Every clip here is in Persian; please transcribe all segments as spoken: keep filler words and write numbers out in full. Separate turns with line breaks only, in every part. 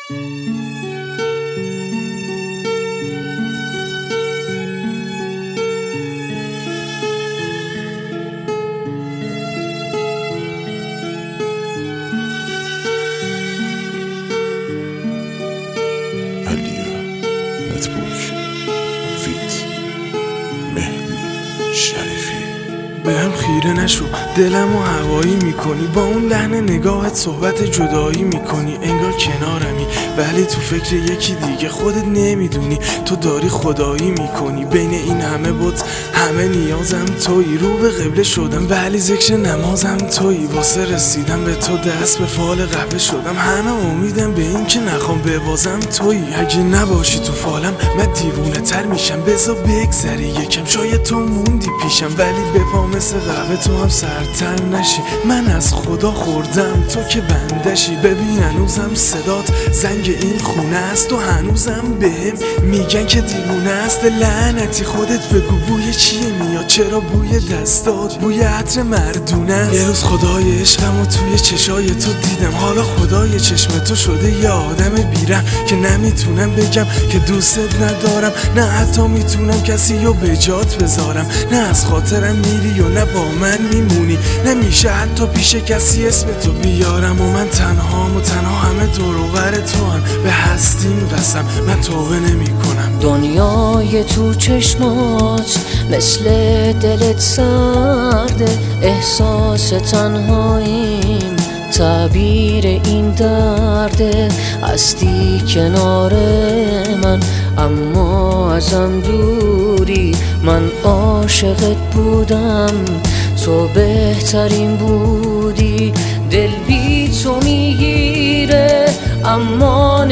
بهم خیره نشو، دلمو هوایی میکنی، با اون لحن نگاهت صحبت جدایی میکنی. انگار کنارمی ولی تو فکر یکی دیگه، خودت نمیدونی تو داری خدایی میکنی. بین این همه بت همه نیازم تویی، رو به قبله شدم ولی ذکر نمازم تویی. واسه رسیدم به تو دست به فال قهوه شدم، همه امیدم به این که نخوام ببازم تویی. اگه نباشی تو فالم من دیوونه تر میشم، بذار بگذری یکم، شاید تو موندی پیشم ولی به پا مثل قهوه تو هم سرتر نشی. من از خدا خوردم تو که بندشی، ببین هنوزم صدات زنگ این خونه است و هنوزم بهم میگن که دیوونه است. لعنتی خودت بگو بوی چیه میاد، چرا بوی دستات بوی عطر مردونه است. یه روز خدای عشقم و توی چشای تو دیدم، حالا خدای چشم تو شده یه آدم بیرم که نمیتونم بگم که دوستت ندارم، نه حتی میتونم کسی رو به جات بذارم. نه از خاطرم میری و نه با من میمونی، نمیشه حتی پیش کسی اسم تو بیارم. و من تنهام و تنها همه دور و بر تو هم، به هستیم قسم من توبه نمی کنم.
دنیای تو چشمات مثل دلت سرده، احساس تنهاییم تعبیر این درده. هستی کنار من اما ازم دوری، من عاشقت بودم تو بهترین بودی. دل بی تو میگیره اما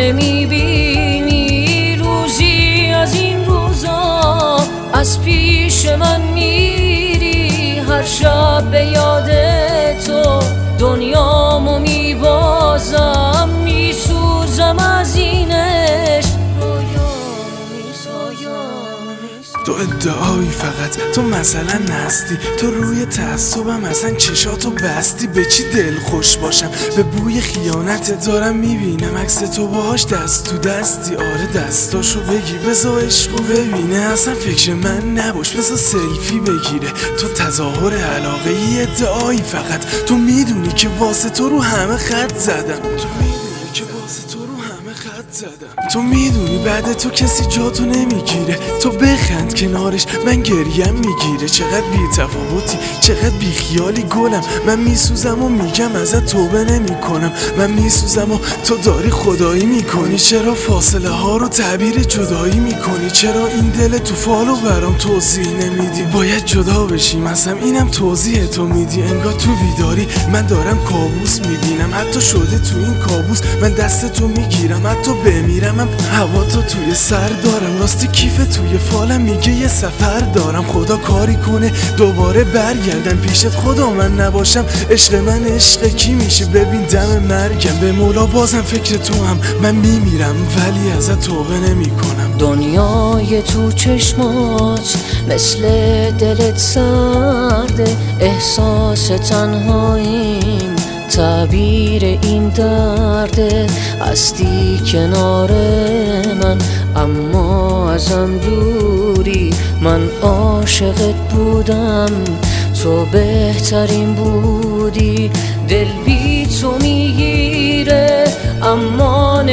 نمیبینی، روزی از این روزا از پیش من میری. هر شب به یاد تو دنیامو میبازم، میسوزم از این عشق، رویامو میسازم.
تو ادعایی فقط تو مثلا نستی، تو روی تعصبم اصلا چشاتو بستی. به چی دل خوش باشم، به بوی خیانت دارم میبینم عکس تو باهاش دست تو دستی. آره دستاشو بگی بذار عشقو ببینه، اصلا فکر من نباش بذار سلفی بگیره. تو تظاهر علاقه ای ادعایی فقط، تو میدونی که واسه تو رو همه خط زدم، تو میدونی که واسه تو رو همه خط زدم. تو میدونی بعد تو کسی جاتو نمیگیره، تو بخند کنارش من گریم میگیره. چقدر بی تفاوتی، چقدر بی خیالی گلم، من میسوزم و میگم ازت توبه نمی کنم. من میسوزم و تو داری خدایی میکنی، چرا فاصله ها رو تعبیر جدایی میکنی؟ چرا این دل تو فالو برام توضیح نمیدی؟ باید جدا بشیم ازم، اینم توضیح تو میدی. انگار تو بیداری من دارم کابوس میبینم، حتی شده تو این کابوس من دست تو میگیرم، حتی بمیرم هم هوا تو توی سر دارم. راستی کیف توی فالم میگه یه سفر دارم، خدا کاری کنه دوباره برگردم پیشت. خدا من نباشم عشق من عشق کی میشه؟ ببین دم مرگم به مولا بازم فکر تو هم من میمیرم ولی ازت توبه نمی کنم.
دنیای تو چشمات مثل دلت سرده، احساس تنهاییم تعبیر این درده. هستی کنار من اما ازم دوری، من عاشقت بودم تو بهترین بودی. دل بی تو میگیره اما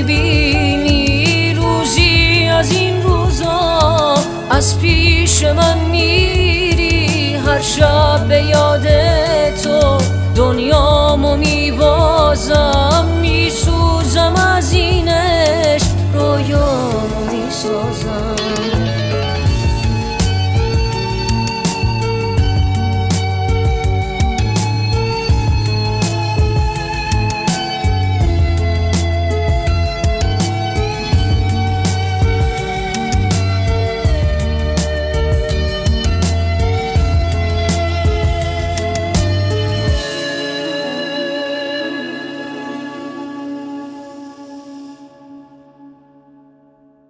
نمیبینی، روزی از این روزا از پیش من میری. هر شب به یاد تو دنیامو میبازم، میسوزم از این عشق، رویامو میسازم.